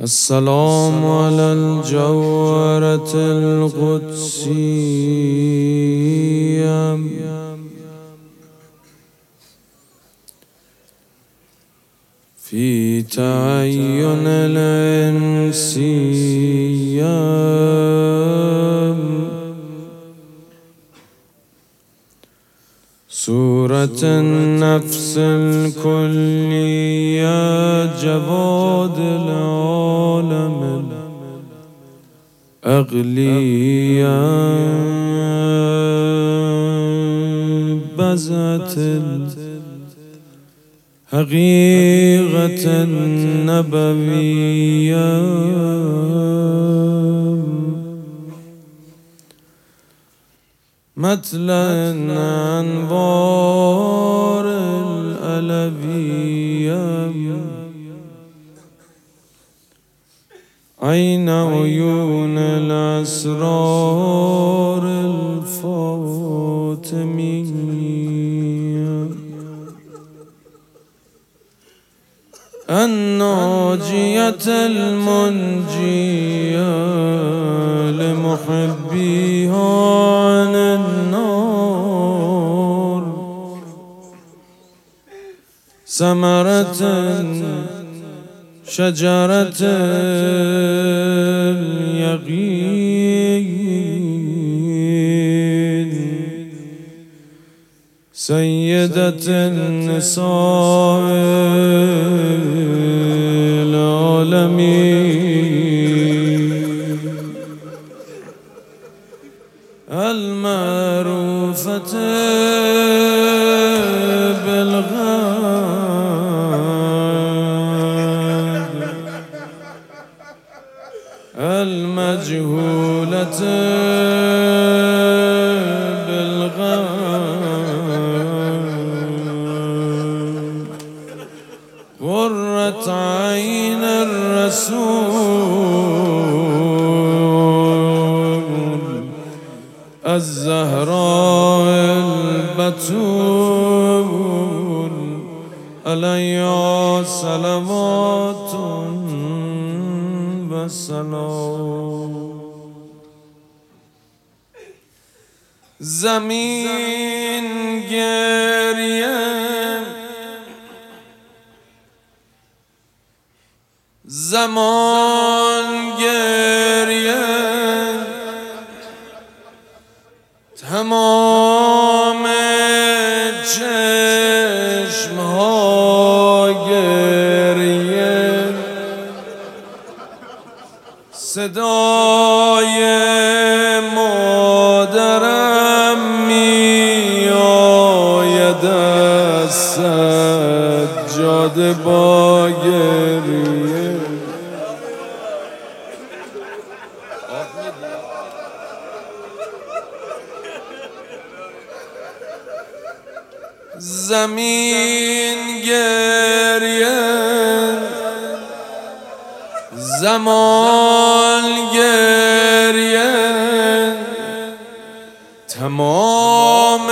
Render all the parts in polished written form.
السلام على الجوهرة القدسية في تعين الإنسية صورة النفس الكلية جواد العالم الأغلية بزعة الحقيقة النبوية مثل أنوار الألوية عين عيون الأسرار الفاطمية الناجية المنجية لمحبيها عن النار ثمرة شجرة اليقين سيدة النساء العالمين المعروفة بالغيب المجهولة بالغيب قرة عين الرسول الزهراء البتول عليها صلوات والسلام زمین گریه زمان گریه تمام چشمها گریه صدای مادرم می آید از سجاده با گریه زمین گریه زمان گریه تمام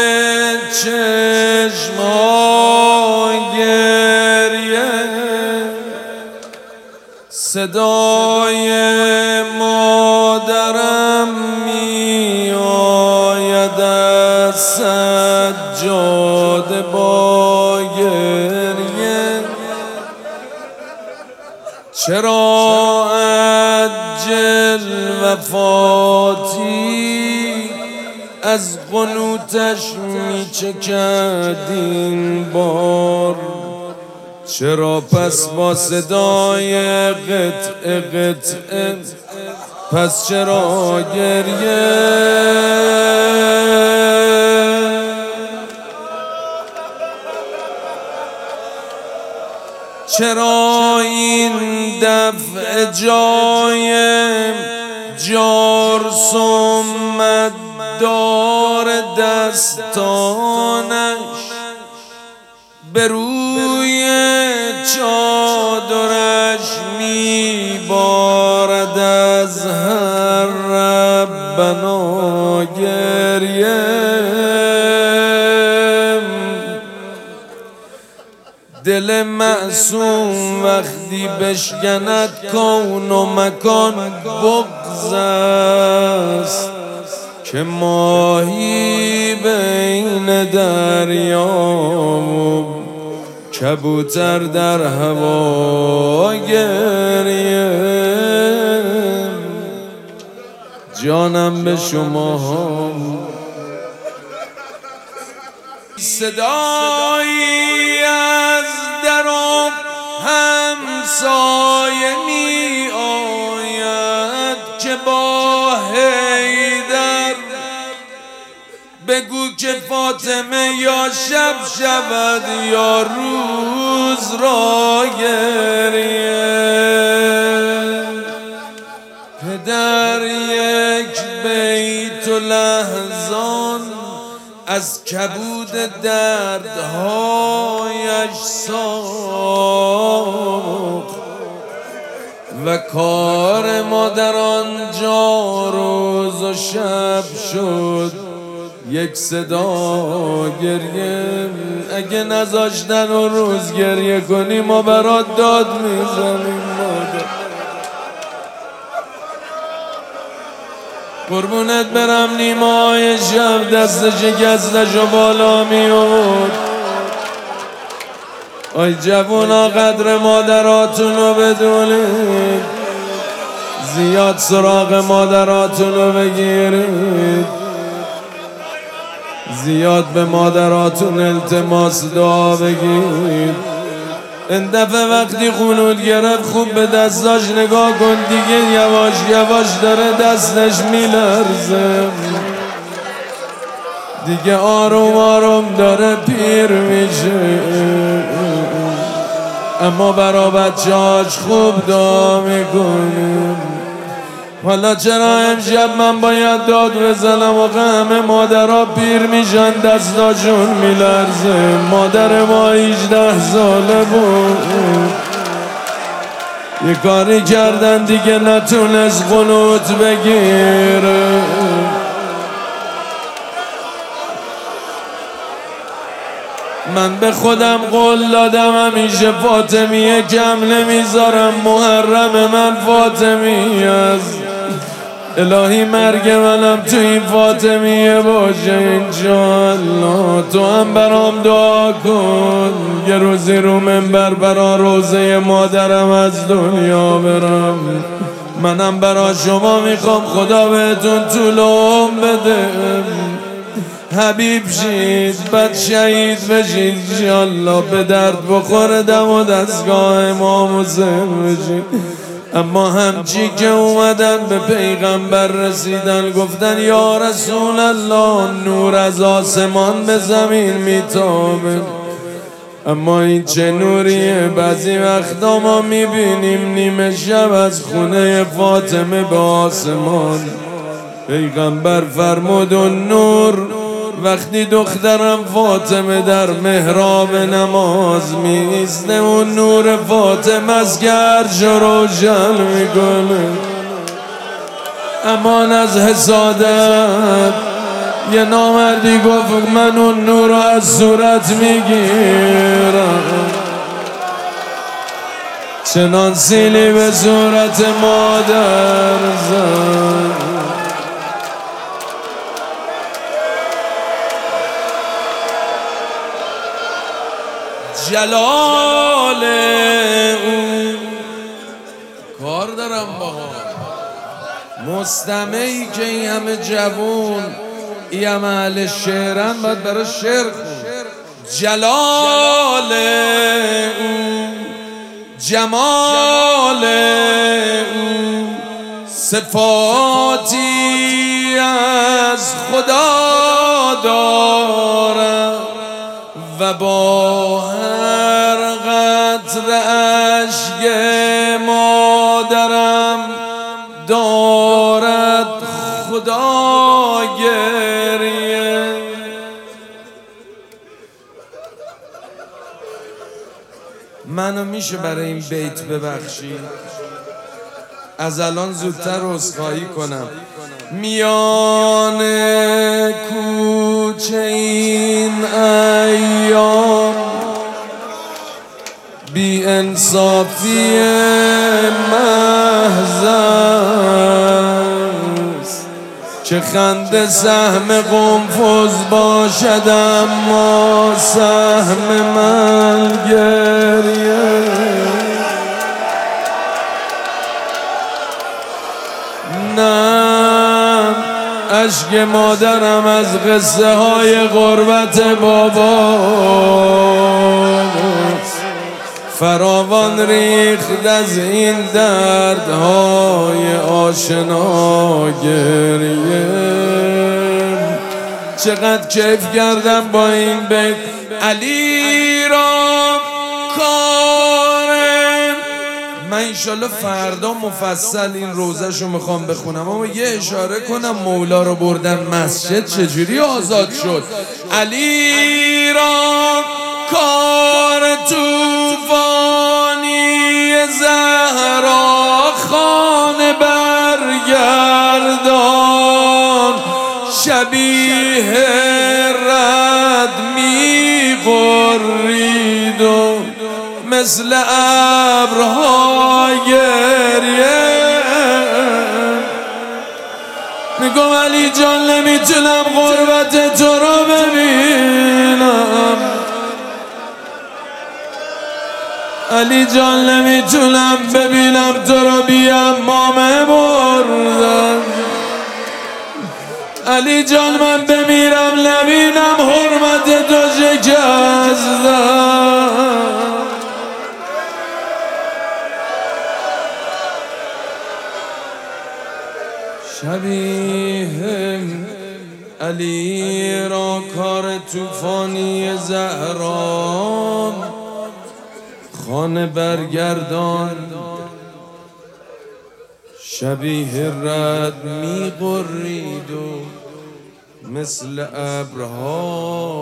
چشم‌ها گریه صدای مادرم می آید از سجاده با گریه چرا عجل وفاتی از قنوتش می چکد این بار چرا پس با صدای قطعه قطعه پس چرا گریه چرا این دفع جای جارسم دار دستانش به روی چادرش می بارد از هر ربنا گریه دل معصوم وقتی بشکند کون و مکان بغض است که ماهی بین دریا و کبوتر در هوا گریه. جانم به شما هم صدایی از درم همسایه می آید که با حیدر بگو که فاطمه یا شب شود یا روز را گریه. پدر یک بیت و لحظان از کبود دردهایش ساخت و کار مادران جا روز و شب شد یک صدا گریه. اگه نذاشتن و روز گریه کنی ما برات داد میزنیم مادر. قربونت برم نیمای شب دست شکستش و بالا میاد. آی جوونا قدر مادراتونو بدونید، زیاد سراغ مادراتونو بگیرید، زیاد به مادراتون التماس دعا بگید. این دفعه وقتی خونود گرفت خوب به دستاش نگاه کن دیگه، یواش یواش داره دستش میلرزه دیگه، آروم آروم داره پیر میشه. اما برا بچه‌هاش خوب دعا میکنیم. حالا چرا امشب من باید داد بزنم و همه مادرها پیر میشن دستاشون میلرزه؟ مادر ما 18 ساله بود، یه کاری کردن دیگه نتونست قنوت بگیره. من به خودم قول دادم همیشه فاطمیه کم نمیذارم، محرم من فاطمیه است. الهی مرگ منم تو این فاطمیه باشه انشاءالله. تو هم برام دعا کن یه روزی رو منبر برا روزه مادرم از دنیا برم. منم برا شما میخوام خدا بهتون طول عمر بده، حبیب شید بعد شهید بشید انشاءالله، به درد بخوره دم و دستگاه امام حسین بشید. اما همچی که اومدن به پیغمبر رسیدن گفتن یا رسول الله نور از آسمان به زمین میتابه. اما این چه نوریه؟ بعضی وقتا ما میبینیم نیمه شب از خونه فاطمه به آسمان. پیغمبر فرمود و نور وقتی دخترم فاطمه در محراب نماز میسته و نور فاطمه از گرج روشن میکنه. امان از حسادت یه نامردی گفت من اون نور رو از صورت میگیرم، چنان سیلی به صورت مادر زد. جلال اون کار دارم باها مستمعی که این همه جوون این همه اهل شعرن باید برای شعر خون. جلال اون جمال اون صفاتی از خدا دارم و با هر قطره اشک مادرم دارد خدا گریه. منو میشه برای این بیت ببخشی؟ از الان زودتر عذرخواهی کنم. میان کوچه این ایام بی انصافی محض است، چه خنده سهم قنفذ باشد اما سهم من گریه. نه اشک مادرم از قصه های غربت بابا فراوان ریخت از این دردهای آشنا گریه. چقدر کیف کردم با این بیت. علی را کارم. من انشالله فردا مفصل این روزشو میخوام بخونم، اما یه اشاره کنم مولا رو بردن مسجد چجوری آزاد شد. علی را کار توفانی زهرا خانه برگردان، شبیه رد می غرید و مثل ابرها گریه. میگم علی جان نمیتونم غربت تو رو ببینم، علی جان نمیتونم ببینم تو رو بی امامه بردن. علی جان من بمیرم نبینم حرمت تو شکستم. شبیه علی را کار توفانی زهرا خانه برگردان، شبیه رد می غرید و مثل ابرها